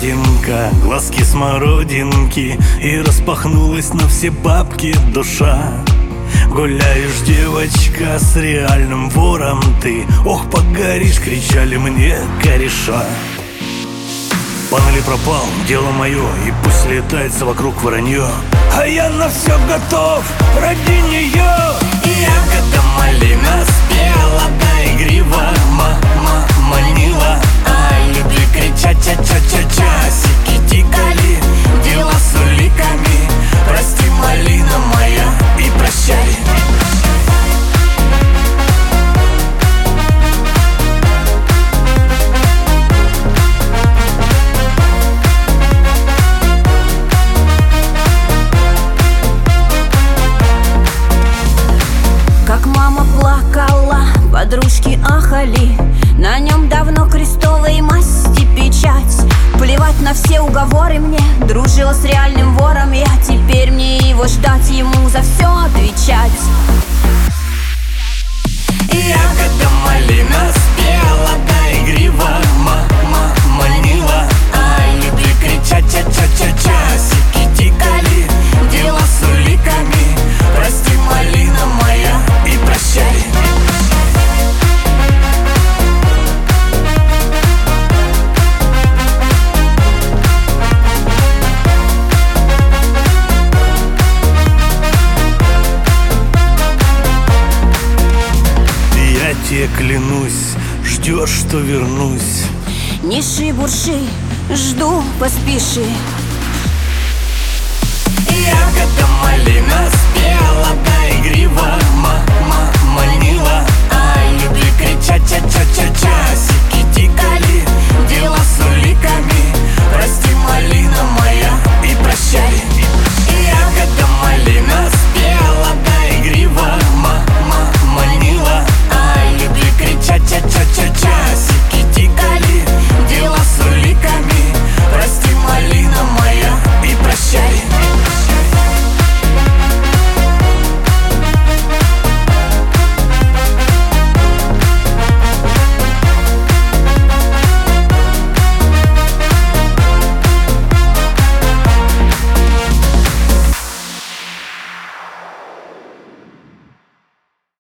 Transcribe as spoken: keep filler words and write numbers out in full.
родинка, глазки смородинки, и распахнулась на все бабки душа. Гуляешь, девочка, с реальным вором ты. Ох, погоришь, кричали мне кореша. Пан или пропал, дело мое, и пусть летается вокруг воронье, а я на все готов ради нее. Ягода малина спела, да игриво мама манила, а любви крича ча-ча-ча-ча. Часики тикали, дела с уликами. Прости, малина моя, и прощай. Как мама плакала, подружки ахали, на нем давно крестовой масти печать. Плевать на все уговоры мне, дружила с реальным вором я. Теперь мне его ждать, ему за все отвечать. Ягода малина спела, да игриво мама манила, а любви крича ча-ча-ча-ча. Часики тикали, дела с уликами. Прости, малина моя, и прощай. Я тебе клянусь, ждешь, что вернусь. Не шибурши, жду, поспеши. Ягода малина спела, да игриво мама манила, а любви крича ча-ча-ча.